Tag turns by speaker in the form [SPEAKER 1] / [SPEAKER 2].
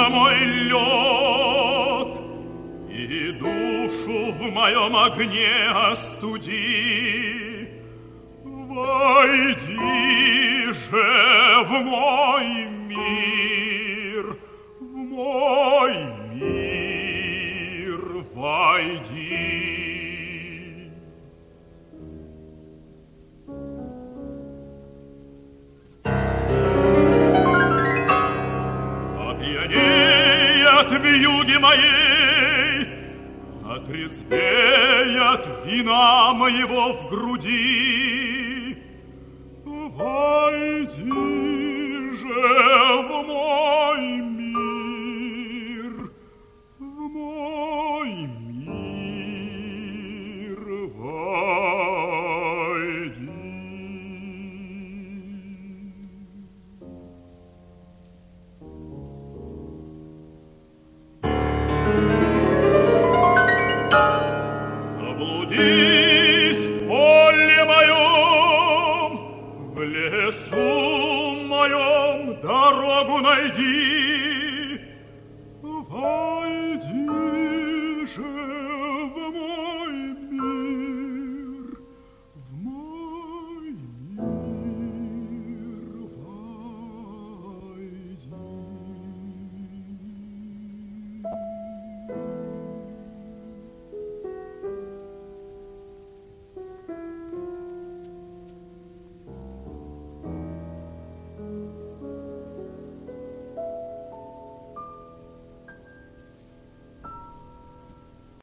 [SPEAKER 1] мой лед и душу в моем огне остуди. Войди же в мой мир, войди. Опьянеет вьюги моей, отрезвеет вина моего в груди. Войди же в мой мир,